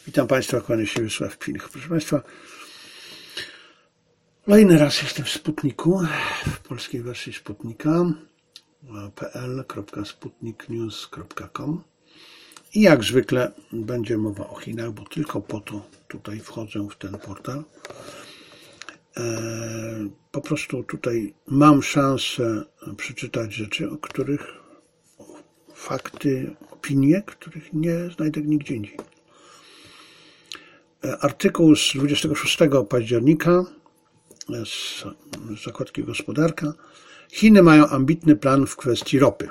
Witam Państwa, kłaniam się Wiesław Pilch. Proszę Państwa, kolejny raz jestem w Sputniku, w polskiej wersji sputnika.pl.sputniknews.com i jak zwykle będzie mowa o Chinach, bo tylko po to tutaj wchodzę w ten portal. Po prostu tutaj mam szansę przeczytać rzeczy, o których fakty, opinie, których nie znajdę nigdzie indziej. Artykuł z 26 października z zakładki Gospodarka. Chin mają ambitny plan w kwestii ropy.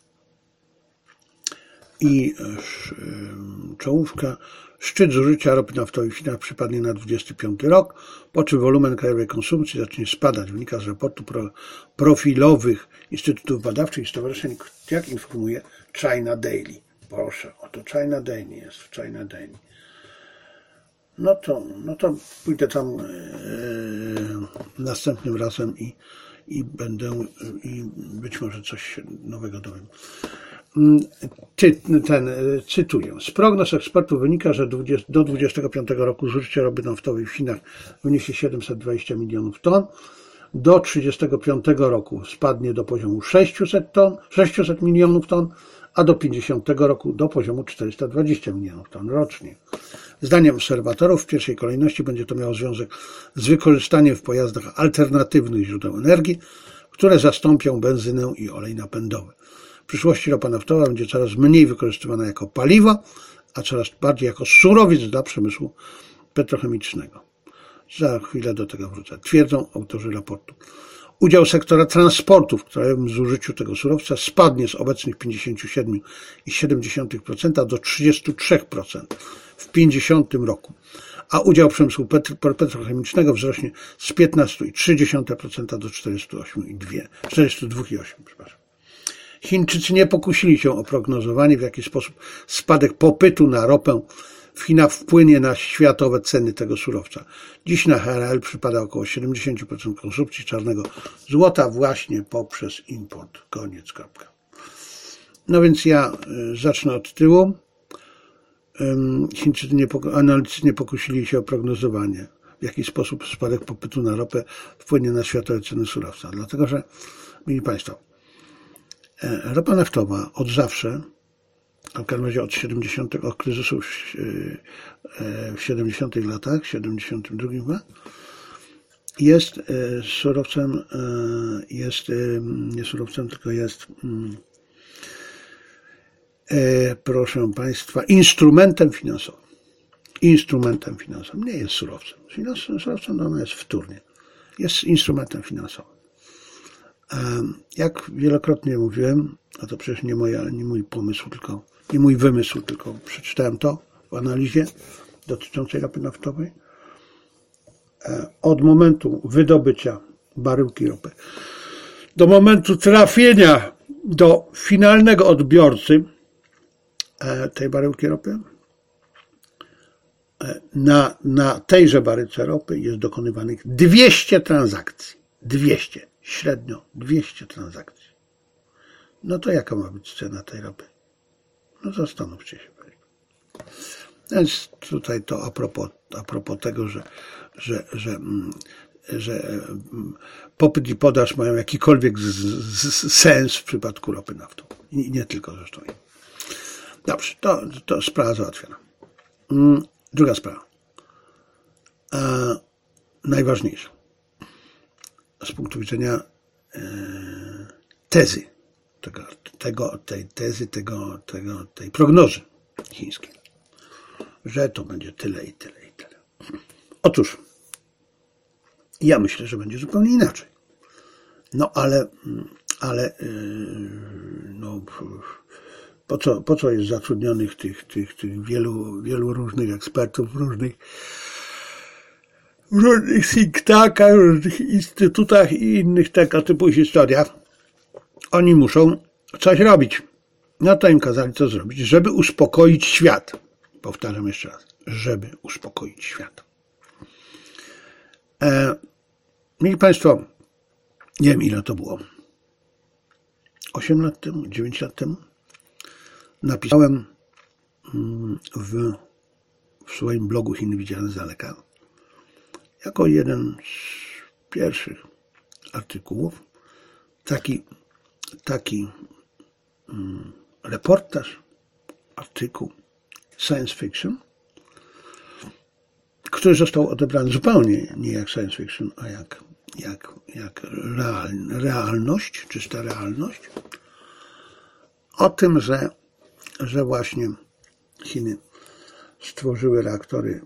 I czołówka. Szczyt zużycia ropy naftowej w Chinach przypadnie na 25 rok, po czym wolumen krajowej konsumpcji zacznie spadać. Wynika z raportu profilowych instytutów badawczych i stowarzyszeń, jak informuje China Daily. Proszę, oto China Daily jest w China Daily. No to pójdę tam następnym razem i być może coś nowego dowiem. Cytuję. Z prognoz ekspertów wynika, że do 2025 roku zużycie ropy naftowej w Chinach wyniesie 720 milionów ton. Do 1935 roku spadnie do poziomu 600 milionów ton, a do 50 roku do poziomu 420 milionów ton rocznie. Zdaniem obserwatorów w pierwszej kolejności będzie to miało związek z wykorzystaniem w pojazdach alternatywnych źródeł energii, które zastąpią benzynę i olej napędowy. W przyszłości ropa naftowa będzie coraz mniej wykorzystywana jako paliwo, a coraz bardziej jako surowiec dla przemysłu petrochemicznego. Za chwilę do tego wrócę. Twierdzą autorzy raportu. Udział sektora transportu w krajowym zużyciu tego surowca spadnie z obecnych 57,7% do 33% w 50 roku, a udział przemysłu petrochemicznego wzrośnie z 15,3% do 42,8%. Chińczycy nie pokusili się o prognozowanie, w jaki sposób spadek popytu na ropę w Chinach wpłynie na światowe ceny tego surowca. Dziś na HRL przypada około 70% konsumpcji czarnego złota właśnie poprzez import. Koniec, kropka. No więc ja zacznę od tyłu. Analitycy nie pokusili się o prognozowanie, w jaki sposób spadek popytu na ropę wpłynie na światowe ceny surowca. Dlatego, że, mili Państwo, ropa naftowa od zawsze, w każdym razie od kryzysu w 70 latach, 72 chyba, jest surowcem, nie surowcem, tylko jest, proszę Państwa, instrumentem finansowym. Instrumentem finansowym, nie jest surowcem. Surowcem ono jest wtórnie. Jest instrumentem finansowym. Jak wielokrotnie mówiłem, a to przecież nie mój pomysł, nie mój wymysł, tylko przeczytałem to w analizie dotyczącej ropy naftowej. Od momentu wydobycia baryłki ropy do momentu trafienia do finalnego odbiorcy tej baryłki ropy, na tejże baryce ropy jest dokonywanych 200 transakcji. 200. Średnio 200 transakcji. No to jaka ma być cena tej ropy? No zastanówcie się. Więc tutaj to a propos tego, że popyt i podaż mają jakikolwiek sens w przypadku ropy naftowej. I nie tylko zresztą. Dobrze, to sprawa załatwiona. Druga sprawa. Najważniejsza. Z punktu widzenia tezy, tej prognozy chińskiej, że to będzie tyle i tyle i tyle. Otóż ja myślę, że będzie zupełnie inaczej. No ale po co jest zatrudnionych tych wielu różnych ekspertów w różnych think tankach, różnych instytutach i innych tego typu historiach. Oni muszą coś robić. No to im kazali co zrobić, żeby uspokoić świat. Powtarzam jeszcze raz, żeby uspokoić świat. Mieli Państwo, nie wiem ile to było, 8 lat temu, 9 lat temu, napisałem w swoim blogu Chiny widziane z daleka, jako jeden z pierwszych artykułów, taki reportaż, artykuł science fiction, który został odebrany zupełnie nie jak science fiction, a jak realność, czysta realność, o tym, że właśnie Chiny stworzyły reaktory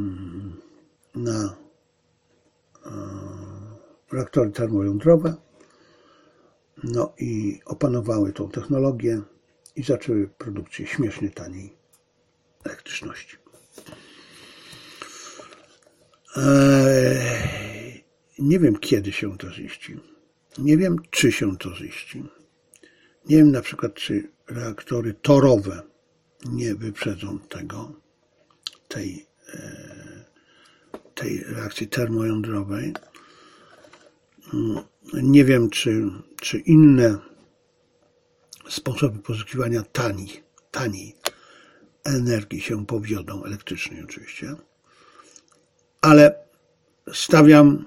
reaktory termojądrowe, no i opanowały tą technologię i zaczęły produkcję śmiesznie taniej elektryczności. Nie wiem, kiedy się to ziści. Nie wiem, czy się to ziści. Nie wiem na przykład, czy reaktory torowe nie wyprzedzą tej reakcji termojądrowej. Nie wiem, czy inne sposoby pozyskiwania taniej energii się powiodą, elektrycznej oczywiście, ale stawiam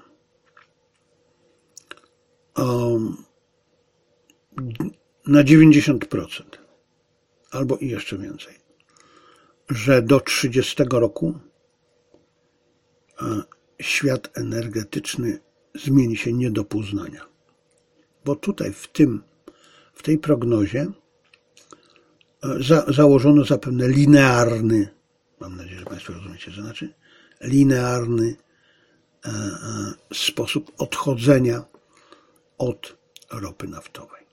na 90% albo i jeszcze więcej, że do 30 roku świat energetyczny zmieni się nie do poznania. Bo tutaj w tej prognozie założono zapewne linearny, mam nadzieję, że Państwo rozumiecie, co znaczy linearny sposób odchodzenia od ropy naftowej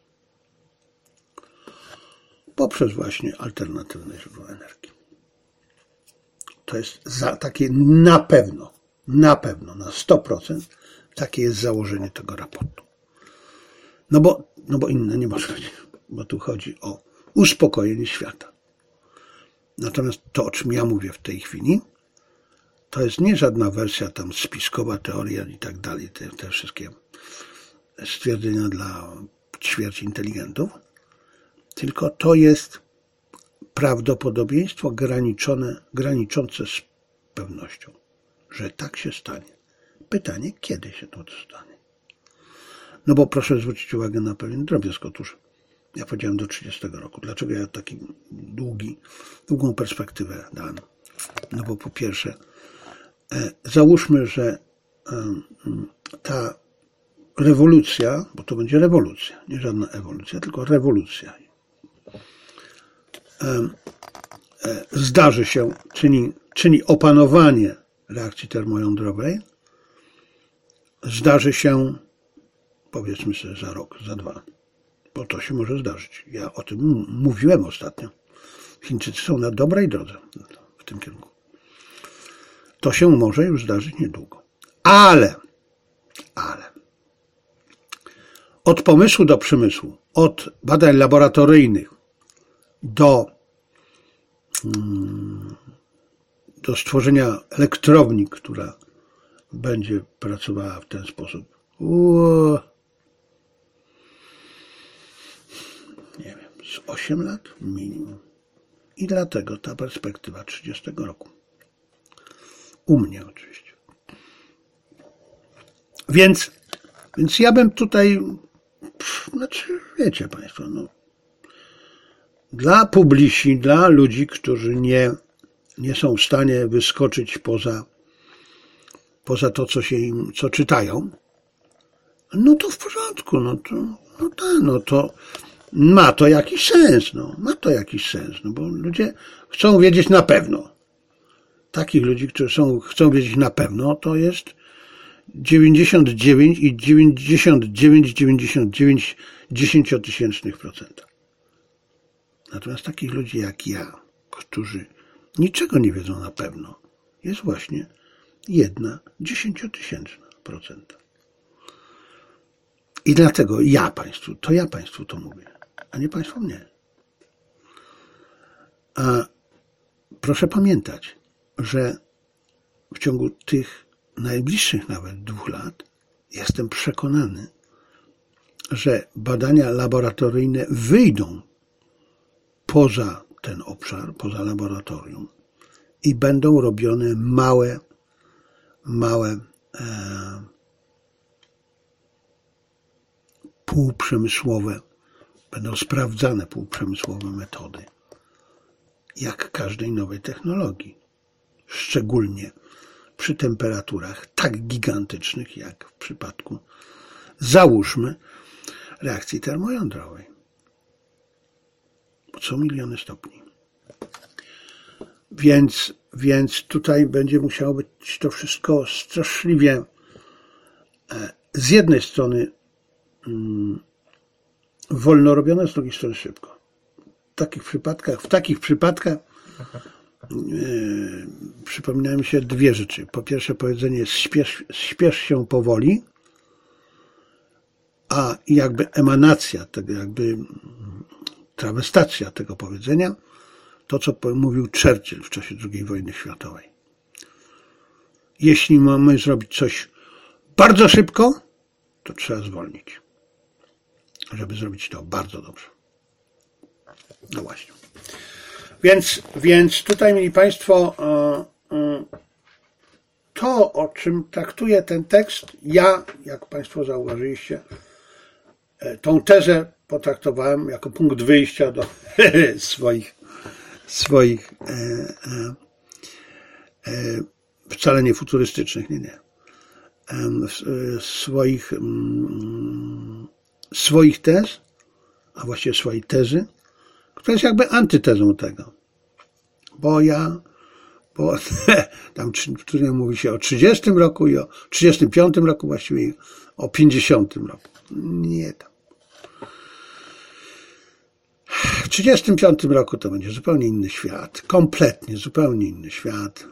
poprzez właśnie alternatywne źródła energii. To jest takie na pewno, na 100% takie jest założenie tego raportu. No bo inne nie może być, bo tu chodzi o uspokojenie świata. Natomiast to, o czym ja mówię w tej chwili, to jest nie żadna wersja tam spiskowa, teoria i tak dalej, te wszystkie stwierdzenia dla ćwierć inteligentów, tylko to jest prawdopodobieństwo graniczące z pewnością, że tak się stanie. Pytanie, kiedy się to stanie? No bo proszę zwrócić uwagę na pewien drobiazg. Otóż ja powiedziałem do 30 roku. Dlaczego ja taki długą perspektywę dałem? No bo po pierwsze, załóżmy, że ta rewolucja, bo to będzie rewolucja, nie żadna ewolucja, tylko rewolucja, zdarzy się, czyni opanowanie reakcji termojądrowej, zdarzy się, powiedzmy sobie, za rok, za 2, bo to się może zdarzyć. Ja o tym mówiłem ostatnio. Chińczycy są na dobrej drodze w tym kierunku. To się może już zdarzyć niedługo. Ale od pomysłu do przemysłu, od badań laboratoryjnych do stworzenia elektrowni, która będzie pracowała w ten sposób. Nie wiem, z 8 lat minimum. I dlatego ta perspektywa 30 roku. U mnie oczywiście. Więc ja bym tutaj, znaczy wiecie Państwo, no, dla publiści, dla ludzi, którzy nie są w stanie wyskoczyć poza to, co czytają, no to w porządku, to ma to jakiś sens, no bo ludzie chcą wiedzieć na pewno. Takich ludzi, którzy chcą wiedzieć na pewno, to jest 99,9999%. Natomiast takich ludzi jak ja, którzy niczego nie wiedzą na pewno, jest właśnie 0,1%. I dlatego ja Państwu to mówię, a nie Państwo mnie. A proszę pamiętać, że w ciągu tych najbliższych nawet 2 lat jestem przekonany, że badania laboratoryjne wyjdą poza ten obszar, poza laboratorium i będą robione małe półprzemysłowe, będą sprawdzane półprzemysłowe metody, jak każdej nowej technologii, szczególnie przy temperaturach tak gigantycznych, jak w przypadku, załóżmy, reakcji termojądrowej. Bo są miliony stopni. Więc tutaj będzie musiało być to wszystko straszliwie z jednej strony wolno robione, z drugiej strony szybko. W takich przypadkach przypominają mi się dwie rzeczy. Po pierwsze powiedzenie jest śpiesz się powoli, a jakby emanacja tego, jakby trawestacja tego powiedzenia, to co mówił Churchill w czasie II wojny światowej. Jeśli mamy zrobić coś bardzo szybko, to trzeba zwolnić, żeby zrobić to bardzo dobrze. No właśnie. Więc tutaj, mieli Państwo, to, o czym traktuje ten tekst, ja, jak Państwo zauważyliście, tą tezę potraktowałem jako punkt wyjścia do swoich wcale nie futurystycznych, nie. Swoich tez, a właściwie swojej tezy, która jest jakby antytezą tego. Bo tam w którym mówi się o 30 roku i o 35 roku, właściwie o 50 roku. Nie tam. W 35 roku to będzie zupełnie inny świat. Kompletnie zupełnie inny świat.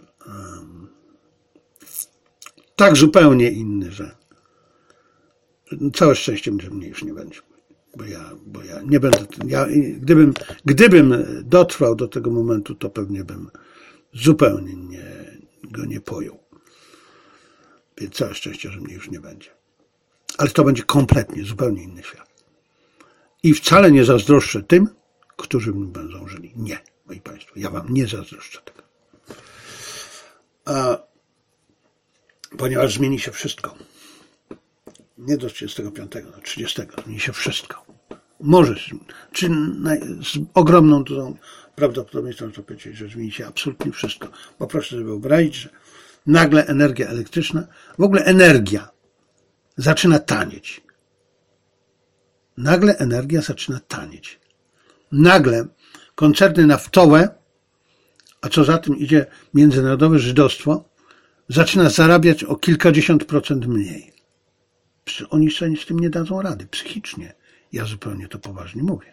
Tak zupełnie inny, że całe szczęście, że mnie już nie będzie. Bo ja nie będę, gdybym dotrwał do tego momentu, to pewnie bym zupełnie go nie pojął. Więc całe szczęście, że mnie już nie będzie. Ale to będzie kompletnie, zupełnie inny świat. I wcale nie zazdroszczę tym, którzy będą żyli. Nie, moi Państwo, ja Wam nie zazdroszczę tego. Ponieważ zmieni się wszystko. Nie do 35, do 30 zmieni się wszystko. Może, czy z ogromną dużą prawdopodobieństwą to powiedzieć, że zmieni się absolutnie wszystko. Bo proszę sobie wyobrazić, że nagle energia elektryczna, w ogóle energia zaczyna tanieć. Nagle energia zaczyna tanieć. Nagle koncerny naftowe, a co za tym idzie międzynarodowe żydostwo, zaczyna zarabiać o kilkadziesiąt procent mniej. Oni sobie z tym nie dadzą rady, psychicznie. Ja zupełnie to poważnie mówię.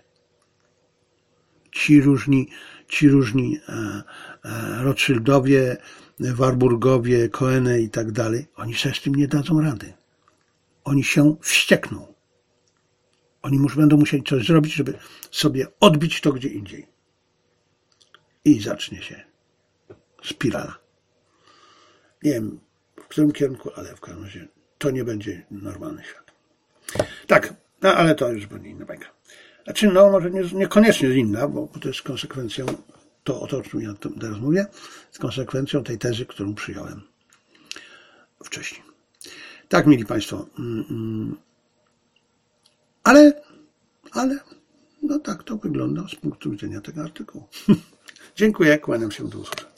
Ci różni Rothschildowie, Warburgowie, Coheny i tak dalej, oni sobie z tym nie dadzą rady. Oni się wściekną. Oni będą musieli coś zrobić, żeby sobie odbić to gdzie indziej. I zacznie się spirala. Nie wiem, w którym kierunku, ale w każdym razie to nie będzie normalny świat. Tak, no ale to już zupełnie inna bajka. Znaczy, no może niekoniecznie inna, bo to jest konsekwencją, o czym ja teraz mówię, jest konsekwencją tej tezy, którą przyjąłem wcześniej. Tak, mieli Państwo. Ale no tak to wygląda z punktu widzenia tego artykułu. Dziękuję, kłaniam się, do usłyszenia.